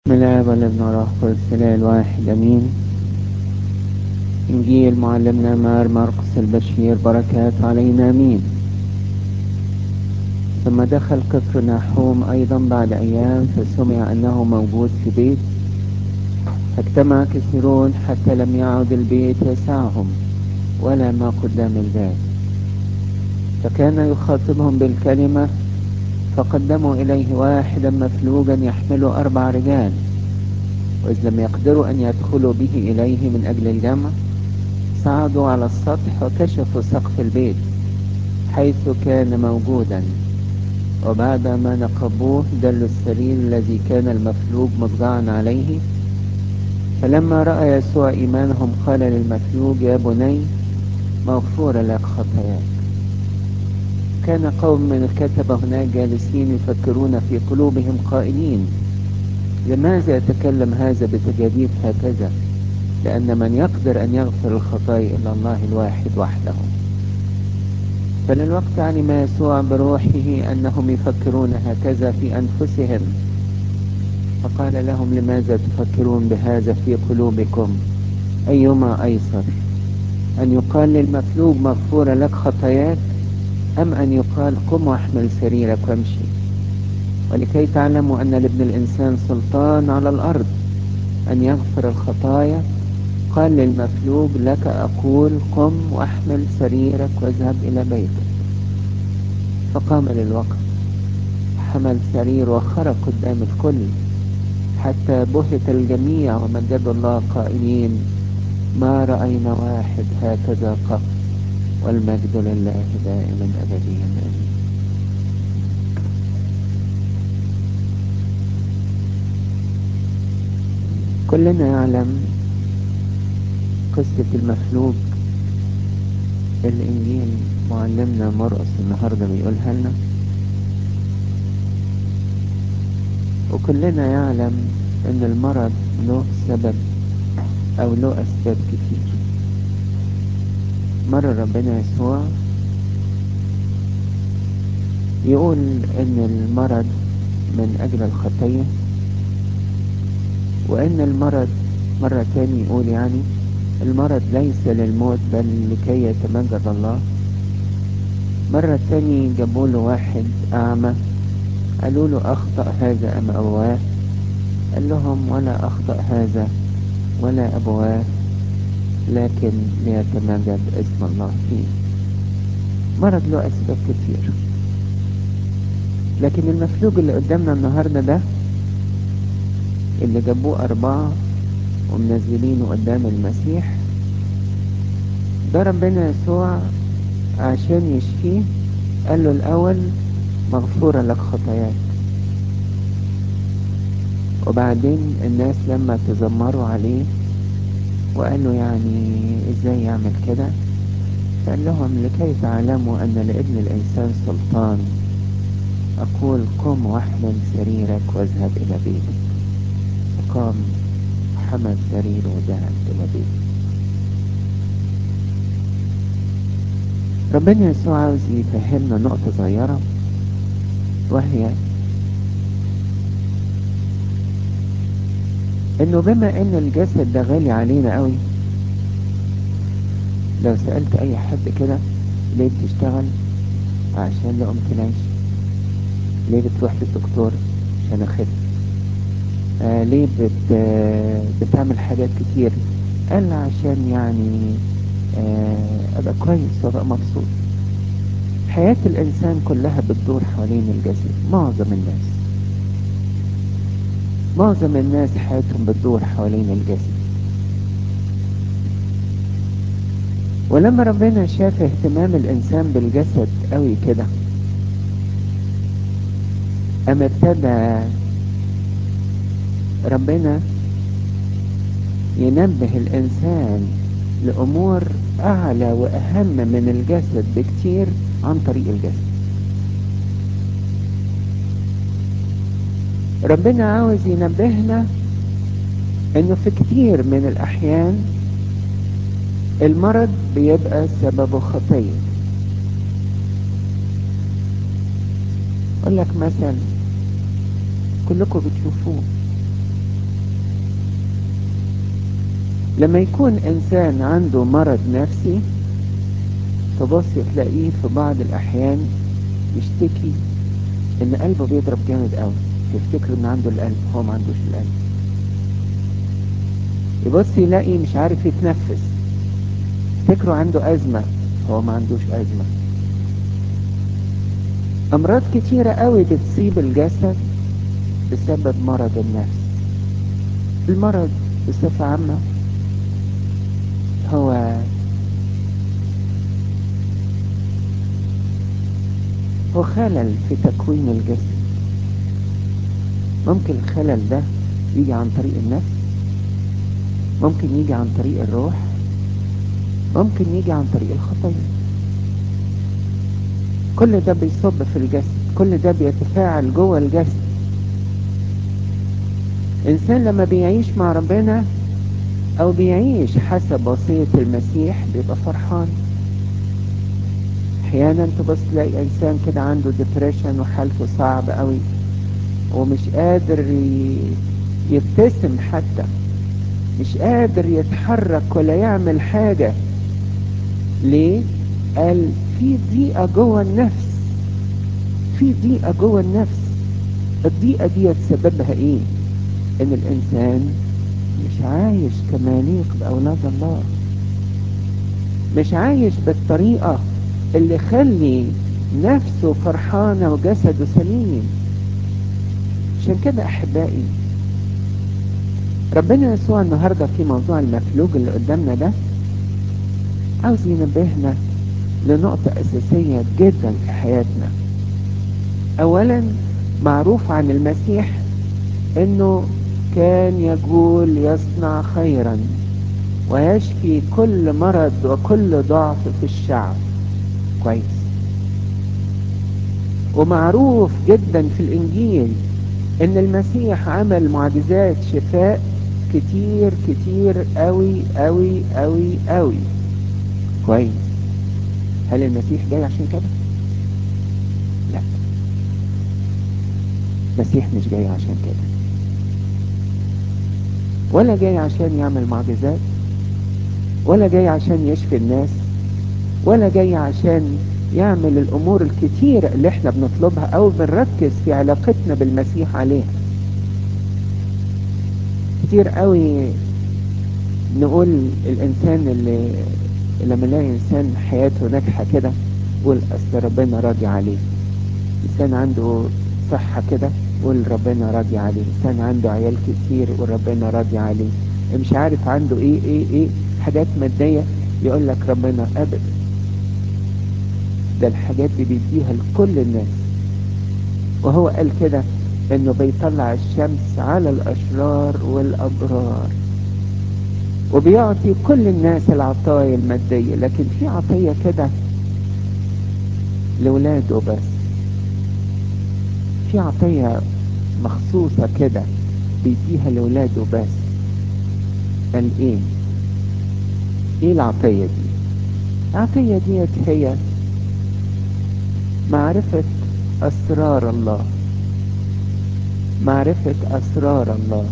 بسم الله والابن والروح القدس الإله الواحد امين. انجيل معلمنا مار مرقس البشير، بركات علينا امين. ثم دخل كفر ناحوم ايضا بعد ايام، فسمع انه موجود في بيت، فاجتمع كثيرون حتى لم يعد البيت يسعهم ولا ما قدام الباب، فكان يخاطبهم بالكلمة. فقدموا اليه واحدا مفلوجا يحمله 4 رجال، وإذ لم يقدروا أن يدخلوا به إليه من أجل الجمع، صعدوا على السطح وكشفوا سقف البيت حيث كان موجودا، وبعدما نقبوه دلوا السرير الذي كان المفلوج مضجعا عليه. فلما رأى يسوع إيمانهم قال للمفلوج: يا بني، مغفورة لك خطاياك. كان قوم من الكتبة هناك جالسين يفكرون في قلوبهم قائلين: لماذا يتكلم هذا بتجاديف هكذا؟ لأن من يقدر أن يغفر الخطايا إلا الله الواحد وحده. فللوقت علم يسوع بروحه أنهم يفكرون هكذا في أنفسهم، فقال لهم: لماذا تفكرون بهذا في قلوبكم؟ أيما أيسر، أن يقال للمفلوج مغفورة لك خطاياك، أم أن يقال قم واحمل سريرك وامشي؟ ولكي تعلموا أن لابن الإنسان سلطان على الأرض أن يغفر الخطايا، قال للمفلوج: لك أقول قم واحمل سريرك واذهب إلى بيتك. فقام للوقت، حمل سرير وخرج قدام الكل، حتى بهت الجميع ومجدوا الله قائلين: ما رأينا واحد هكذا قط، والمجد لله دائما أبديا آمين. كلنا يعلم قصة المفلوج. الإنجيل معلمنا مرقس النهاردة بيقولها لنا، وكلنا يعلم ان المرض له سبب او له اسباب كتير. مرة ربنا يسوع يقول ان المرض من اجل الخطية، وان المرض مرة تاني يقول يعني المرض ليس للموت بل لكي يتمجد الله. مرة تاني جابوا له واحد اعمى، قالوا له: اخطأ هذا ام ابواه؟ قال لهم: ولا اخطأ هذا ولا ابواه، لكن ليتمجد اسم الله فيه. مرض له اسباب كتير، لكن المفلوج اللي قدامنا النهاردة ده، اللي جابوه 4 ومنزلينه قدام المسيح، ده ربنا يسوع عشان يشفيه قال له الأول: مغفورة لك خطاياك. وبعدين الناس لما تذمروا عليه وقالوا يعني ازاي يعمل كده، فقال لهم: لكي تعلموا أن لابن الإنسان سلطان، أقول قم واحمل سريرك واذهب إلى بيتك. فقام، حمل سريره وذهب إلى بيته. ربنا يسوع عاوز يفهمنا نقطة صغيرة، وهي انه بما ان الجسد ده غالي علينا قوي. لو سألت اي حد كده: ليه بتشتغل؟ عشان لقمة العيش. ليه بتروح للدكتور؟ عشان اخف. ليه بتعمل حاجات كتير؟ قال عشان يعني ابقى كويس وابقى مبسوط. حياة الانسان كلها بتدور حوالين الجسد. معظم الناس حياتهم بتدور حوالين الجسد. ولما ربنا شاف اهتمام الانسان بالجسد قوي كده، قام ابتدى ربنا ينبه الانسان لامور اعلى واهم من الجسد بكتير عن طريق الجسد. ربنا عاوز ينبهنا انه في كتير من الاحيان المرض بيبقى سببه خطية. اقول لك مثلا كلكم بتشوفوه، لما يكون انسان عنده مرض نفسي تبص تلاقيه في بعض الاحيان يشتكي ان قلبه بيضرب جامد قوي، تفتكر ان عنده القلب، هو ما عندوش القلب. يبص يلاقي مش عارف يتنفس، تفتكره عنده ازمة، هو ما عندوش ازمة. امراض كتيرة قوي بتصيب الجسد بسبب مرض النفس. المرض بصفة عامة هو خلل في تكوين الجسم. ممكن الخلل ده يجي عن طريق النفس، ممكن يجي عن طريق الروح، ممكن يجي عن طريق الخطية. كل ده بيصب في الجسد، كل ده بيتفاعل جوه الجسد. إنسان لما بيعيش مع ربنا أو بيعيش حسب وصية المسيح بيبقى فرحان. أحيانا تبص تلاقي إنسان كده عنده ديبريشن وحالته صعب قوي ومش قادر يبتسم حتى، مش قادر يتحرك ولا يعمل حاجة. ليه؟ قال في ضيقة جوه النفس، في ضيقة جوه النفس. الضيقة دي سببها ايه؟ ان الانسان مش عايش كما يليق باولاد الله، مش عايش بالطريقة اللي خلي نفسه فرحانة وجسده سليم. عشان كده احبائي ربنا يسوع النهاردة في موضوع المفلوج اللي قدامنا ده عاوز ينبهنا لنقطة اساسية جدا في حياتنا. اولا معروف عن المسيح انه كان يقول يصنع خيرا ويشفي كل مرض وكل ضعف في الشعب. كويس. ومعروف جدا في الانجيل ان المسيح عمل معجزات شفاء كتير كتير قوي قوي قوي قوي. كويس. هل المسيح جاي عشان كده؟ لا، المسيح مش جاي عشان كده، ولا جاي عشان يعمل معجزات، ولا جاي عشان يشفي الناس، ولا جاي عشان يعمل الامور الكتيرة اللي احنا بنطلبها او بنركز في علاقتنا بالمسيح عليها. كتير قوي نقول الانسان اللي لما نلاقي انسان حياته ناجحة كده قول اصل ربنا راضي عليه. انسان عنده صحة كده قول ربنا راضي عليه. انسان عنده عيال كتير قول ربنا راضي عليه. مش عارف عنده ايه حاجات مادية يقول لك ربنا. ابدا، ده الحاجات دي بيديها لكل الناس، وهو قال كده انه بيطلع الشمس على الاشرار والابرار وبيعطي كل الناس العطايا المادية، لكن في عطية كده لولاده بس، في عطية مخصوصة كده بيديها لولاده بس. قال ايه العطية دي؟ العطية ديت هي معرفة اسرار الله، معرفة اسرار الله.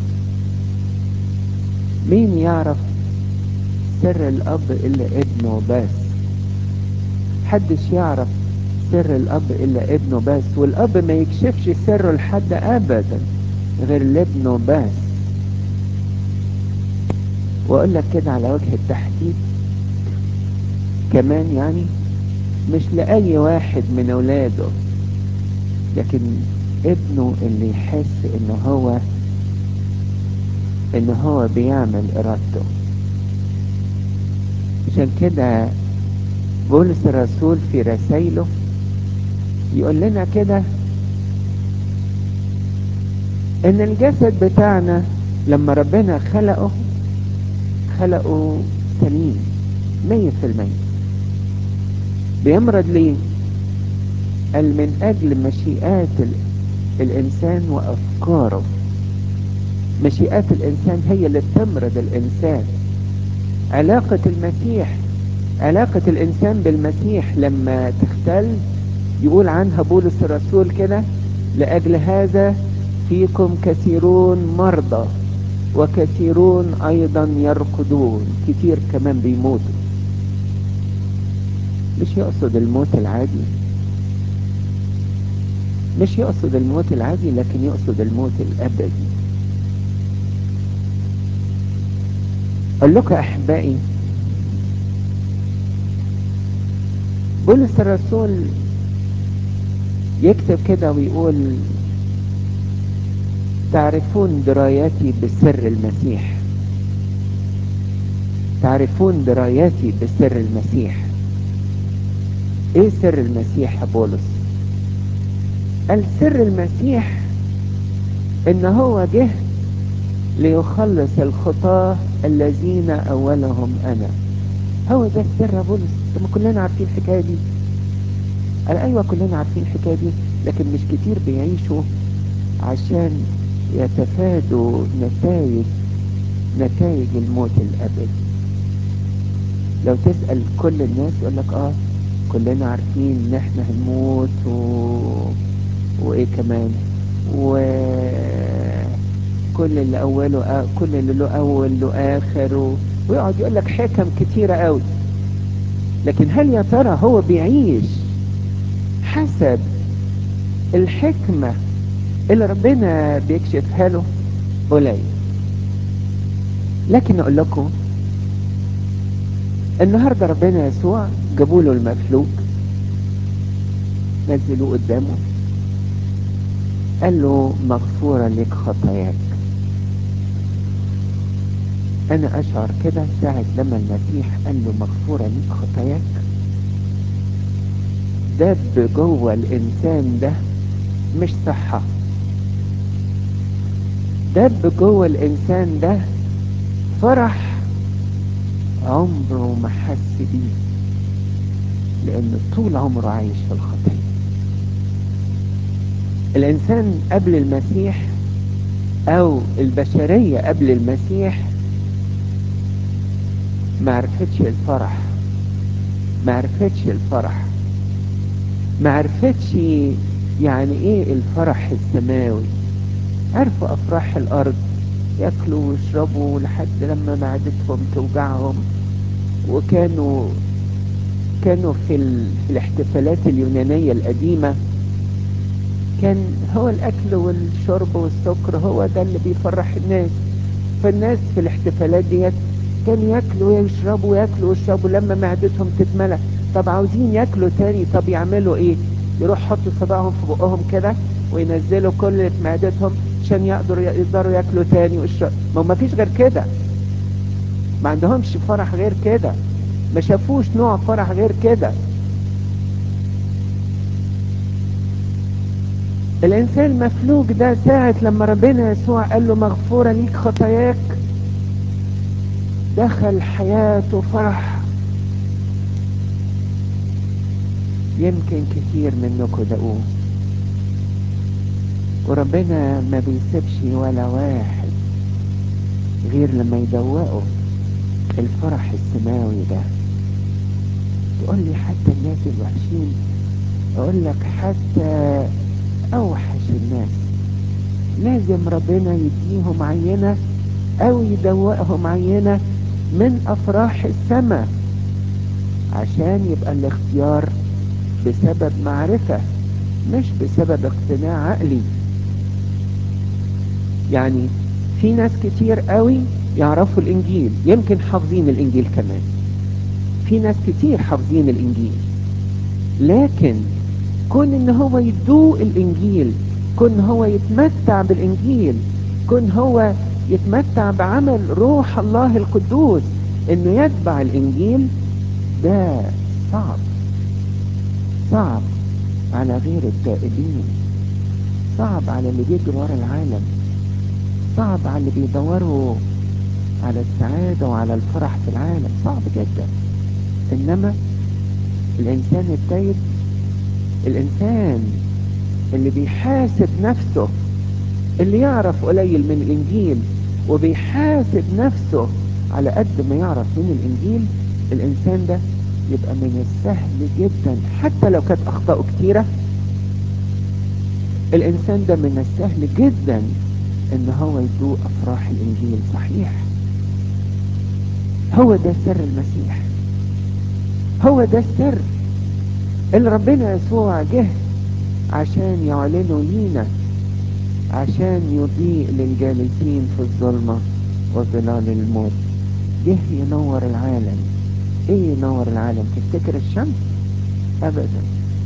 مين يعرف سر الاب الا ابنه بس؟ محدش يعرف سر الاب الا ابنه بس، والاب ما يكشفش سره لحد ابدا غير لابنه بس. واقول لك كده على وجه التحديد كمان، يعني مش لأي واحد من اولاده، لكن ابنه اللي يحس ان هو بيعمل ارادته. عشان كده بولس الرسول في رسائله يقول لنا كده ان الجسد بتاعنا لما ربنا خلقه سليم 100%. بيمرض ليه؟ قال من اجل مشيئات الانسان وافكاره. مشيئات الانسان هي اللي بتمرض الانسان. علاقة الانسان بالمسيح لما تختل يقول عنها بولس الرسول كده: لاجل هذا فيكم كثيرون مرضى وكثيرون ايضا يرقدون، كتير كمان بيموتوا. مش يقصد الموت العادي، مش يقصد الموت العادي، لكن يقصد الموت الابدي. اقول لكم احبائي، بولس الرسول يكتب كده ويقول: تعرفون درايتي بسر المسيح، تعرفون درايتي بسر المسيح. ايه سر المسيح يا بولس؟ قال سر المسيح ان هو جه ليخلص الخطاة الذين اولهم انا. هو ده السر يا بولس. طب ما كلنا عارفين الحكايه دي. قال ايوه كلنا عارفين الحكايه دي، لكن مش كتير بيعيشوا عشان يتفادوا نتائج الموت الابدي. لو تسأل كل الناس يقول لك كلنا عارفين ان احنا هنموت وايه كمان، وكل اللي اوله كل اللي له اول له اخر ويقعد يقول لك حكم كتيرة قوي. لكن هل يا ترى هو بيعيش حسب الحكمة اللي ربنا بيكشفها له؟ قليل. لكن اقول لكم النهارده ربنا يسوع جابوا له المفلوج، نزلوه قدامه، قال له مغفورة لك خطاياك. انا اشعر كده ساعة لما المسيح قال له مغفورة لك خطاياك، دب جوه الانسان ده مش صحة، دب جوه الانسان ده فرح عمره ما حس بيه، لان طول عمره عايش في الخطية. الانسان قبل المسيح او البشرية قبل المسيح ما عرفتش الفرح، ما عرفتش الفرح، ما عرفتش يعني ايه الفرح السماوي. عرفوا افراح الارض، ياكلوا ويشربوا لحد لما معدتهم توجعهم. وكانوا في الاحتفالات اليونانية القديمة كان هو الاكل والشرب والسكر هو ده اللي بيفرح الناس. فالناس في الاحتفالات ديت كانوا ياكلوا ويشربوا وياكلوا ويشربوا لما معدتهم تتملى. طب عاوزين ياكلوا تاني، طب يعملوا ايه؟ يروح يحطوا صباعهم في بقهم كده وينزلوا كل اللي في معدتهم عشان يقدروا ياكلوا تاني ويشربوا. ما فيش غير كده، ما عندهمش فرح غير كده، ما شافوش نوع فرح غير كده. الانسان المفلوج ده ساعة لما ربنا يسوع قال له مغفورة ليك خطاياك، دخل حياته فرح. يمكن كتير منكم دقوه، وربنا ما بيسيبش ولا واحد غير لما يدوقه الفرح السماوي ده. تقول لي حتى الناس الوحشين؟ اقول لك حتى اوحش الناس لازم ربنا يديهم عينة او يدوقهم عينة من افراح السماء، عشان يبقى الاختيار بسبب معرفة مش بسبب اقتناع عقلي. يعني في ناس كتير قوي يعرفوا الانجيل، يمكن حافظين الانجيل كمان، في ناس كتير حافظين الانجيل، لكن كون ان هو يدوق الانجيل، كون هو يتمتع بالانجيل، كون هو يتمتع بعمل روح الله القدوس انه يتبع الانجيل، ده صعب، صعب على غير التائبين، صعب على اللي بيجروا ورا العالم، صعب على اللي بيدوروا على السعادة وعلى الفرح في العالم، صعب جدا. انما الانسان التائب، الانسان اللي بيحاسب نفسه، اللي يعرف قليل من الانجيل وبيحاسب نفسه على قد ما يعرف من الانجيل، الانسان ده يبقى من السهل جدا حتى لو كانت اخطاؤه كتيرة، الانسان ده من السهل جدا ان هو يذوق افراح الانجيل. صحيح، هو ده سر المسيح، هو ده السر اللي ربنا يسوع جه عشان يعلنه لينا، عشان يضيء للجالسين في الظلمة وظلال الموت. جه ينور العالم. ايه ينور العالم؟ تفتكر الشمس؟ ابدا.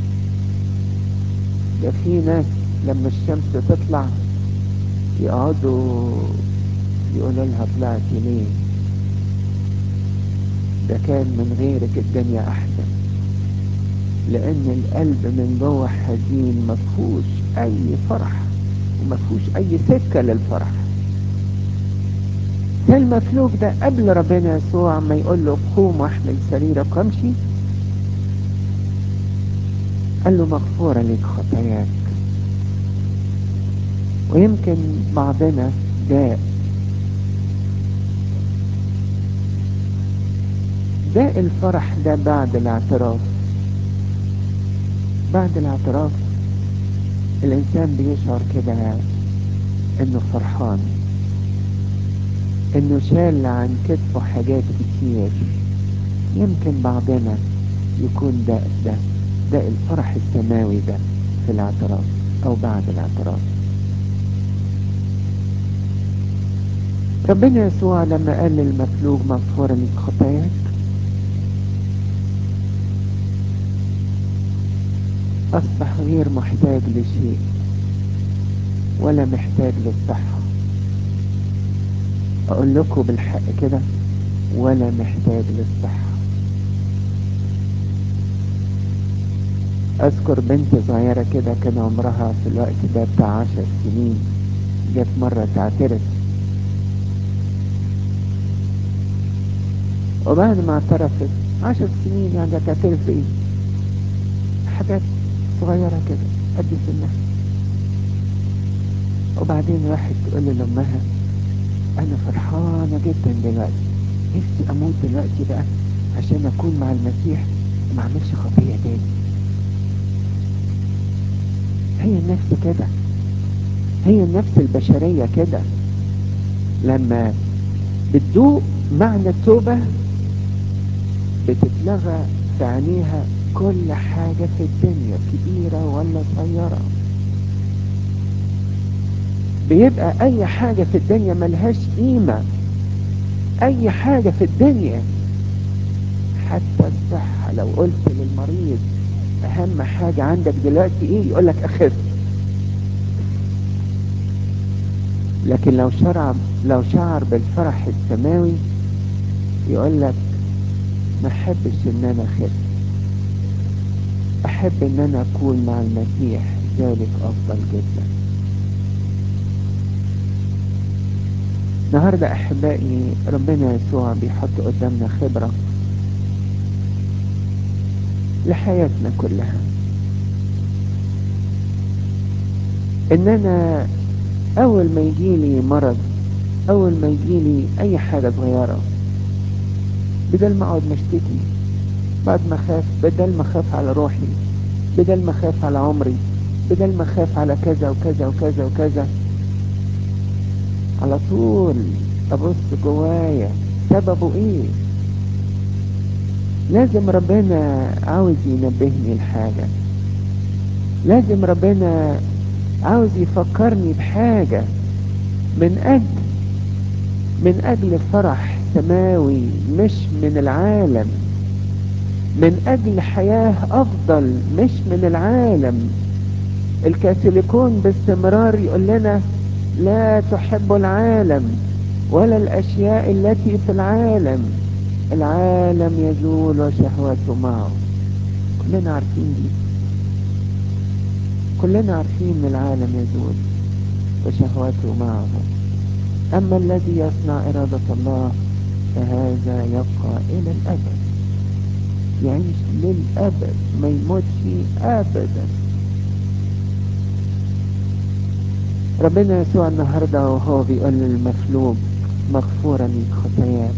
ده في ناس لما الشمس تطلع يقعدوا يقولوا لها طلعتي ليه؟ ده كان من غيرك الدنيا احسن. لان القلب من جوه حزين، مفهوش اي فرح ومفهوش اي سكة للفرح. ده المفلوج ده قبل ربنا يسوع ما يقول له قوم واحمل سريرك وامشي، قال له مغفورة لك خطاياك. ويمكن بعضنا ده الفرح ده بعد الاعتراف. بعد الاعتراف الانسان بيشعر كده انه فرحان، انه شال عن كتفه حاجات كتير. يمكن بعضنا يكون ده الفرح السماوي ده في الاعتراف او بعد الاعتراف. ربنا يسوع لما قال للمفلوج مغفورة لك خطاياك، اصبح غير محتاج لشيء ولا محتاج للصحة. اقول لكم بالحق كده، ولا محتاج للصحة. اذكر بنت صغيرة كده كان عمرها في الوقت ده بتاع 10 سنين، جت مرة تعترف، وبعد ما اعترفت 10 سنين يعني تعترف بايه؟ حاجات صغيرة كده قد سنها. وبعدين راحت تقول لأمها انا فرحانة جدا دلوقتي، نفسي اموت دلوقتي بقى عشان اكون مع المسيح وما اعملش خطية تاني. هي النفس كده، هي النفس البشرية كده، لما بتذوق معنى التوبة بتتلغى في عينيها كل حاجة في الدنيا كبيرة ولا صغيرة. بيبقى اي حاجة في الدنيا ملهاش قيمة. اي حاجة في الدنيا، حتى الصحة، لو قلت للمريض اهم حاجة عندك دلوقتي ايه يقولك اخف. لكن لو شعر بالفرح السماوي يقولك ما احبش ان انا اخف، احب ان انا اكون مع المسيح، ذلك افضل جدا. النهاردة احبائي ربنا يسوع بيحط قدامنا خبرة لحياتنا كلها، ان انا اول ما يجيلي مرض، اول ما يجيلي اي حاجة صغيرة، بدل ما اقعد مشتكي، بعد ما خاف، بدل ما خاف على روحي، بدل ما خاف على عمري، بدل ما خاف على كذا وكذا وكذا وكذا، على طول ابص جوايا سببه ايه. لازم ربنا عاوز ينبهني لحاجة، لازم ربنا عاوز يفكرني بحاجة، من اجل فرح سماوي مش من العالم، من اجل حياة افضل مش من العالم. الكاثوليكون باستمرار يقول لنا لا تحب العالم ولا الاشياء التي في العالم، العالم يزول وشهوته معه. كلنا عارفين دي، كلنا عارفين ان العالم يزول وشهوته معه، اما الذي يصنع ارادة الله فهذا يبقى الى الابد، يعيش للابد ما يموتش ابدا. ربنا يسوع النهارده وهو بيقول للمفلوج مغفورة ليك خطاياك،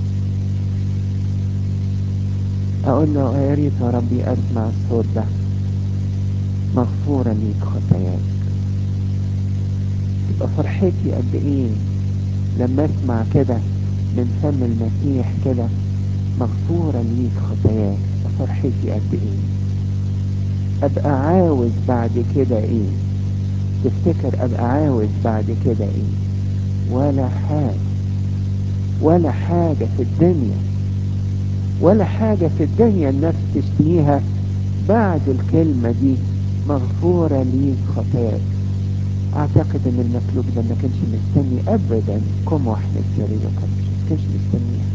اقول له يا ريت يا ربي اسمع الصوت ده، مغفورة ليك خطاياك. تبقى فرحتي قد ايه لما اسمع كده من فم المسيح كده مغفورة ليك خطاياك، فرحتي قد ايه. ابقى عاوز بعد كده ايه؟ تفتكر ابقى عاوز بعد كده ايه؟ ولا حاجة، ولا حاجة في الدنيا، ولا حاجة في الدنيا النفس تشتهيها بعد الكلمة دي، مغفورة ليك خطاياك. اعتقد ان المسلوك ده ما كانش مستني ابدا كم واحد سريع، كانش مستنيها.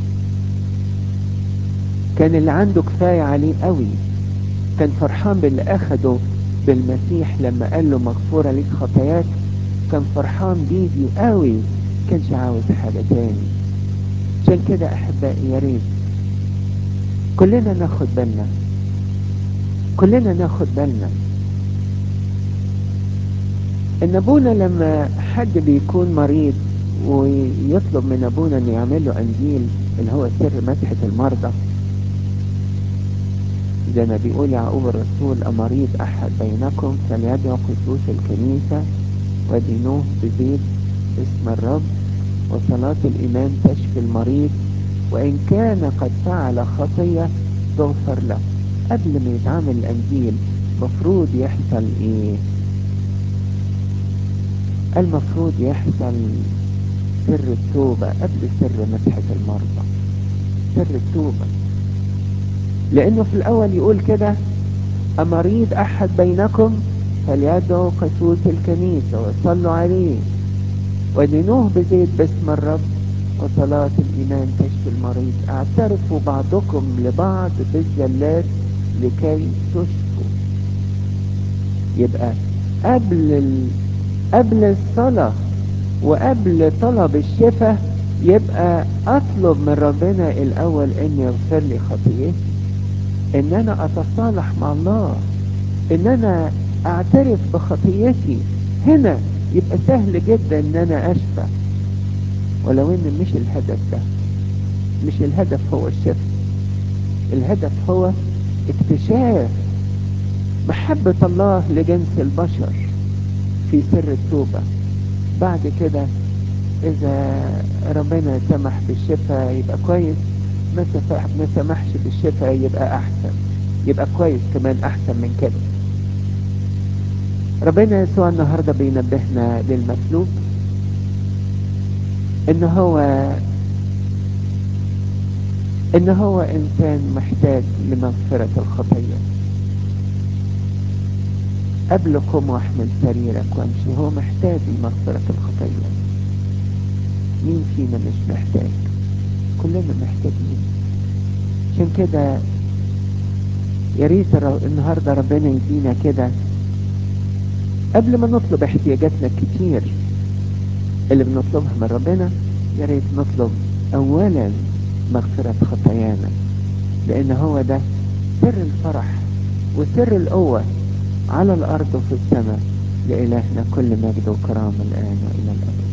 كان اللي عنده كفاية عليه قوي، كان فرحان باللي اخده بالمسيح لما قال له مغفورة ليك خطاياك، كان فرحان بيه قوي، كانش عاوز حاجة تاني. عشان كده احبائي يا ريت كلنا ناخد بالنا، كلنا ناخد بالنا ان ابونا لما حد بيكون مريض ويطلب من ابونا ان يعمل له انجيل اللي هو سر مسحة المرضى، زي ما بيقول يعقوب الرسول: امريض احد بينكم فليدعو قسوس الكنيسة ودينوه بزيت اسم الرب، وصلاة الايمان تشفي المريض، وان كان قد فعل خطية تغفر له. قبل ما يتعمل الانجيل مفروض يحصل ايه؟ المفروض يحصل سر التوبة قبل سر مسحة المرضى، سر التوبة. لانه في الاول يقول كده: امريض احد بينكم فليدعو قسوس الكنيسة وصلوا عليه ودينوه بزيت باسم الرب، وصلاة الايمان تشفي المريض. اعترفوا بعضكم لبعض بالزلات لكي تشفوا. يبقى قبل الصلاة وقبل طلب الشفاء يبقى اطلب من ربنا الاول ان يغفر لي خطيئتي، ان انا اتصالح مع الله، ان انا اعترف بخطيئتي. هنا يبقى سهل جدا ان انا اشفى. ولو ان مش الهدف ده، مش الهدف هو الشفاء، الهدف هو اكتشاف محبة الله لجنس البشر في سر التوبة. بعد كده اذا ربنا سمح بالشفاء يبقى كويس، ما سمحش بالشفاء يبقى احسن، يبقى كويس كمان احسن من كده. ربنا يسوع النهاردة بينبهنا للمسلوب ان هو انسان محتاج لمغفرة الخطية. قبل قم واحمل سريرك وامشي، هو محتاج لمغفرة الخطية. مين فينا مش محتاج؟ كلنا محتاجين. عشان كده يا ريت النهاردة ربنا يدينا كده قبل ما نطلب احتياجاتنا الكتير اللي بنطلبها من ربنا، يا ريت نطلب اولا مغفرة خطايانا، لان هو ده سر الفرح وسر القوة على الارض وفي السماء. لإلهنا كل مجد وكرامة الان والى الابد.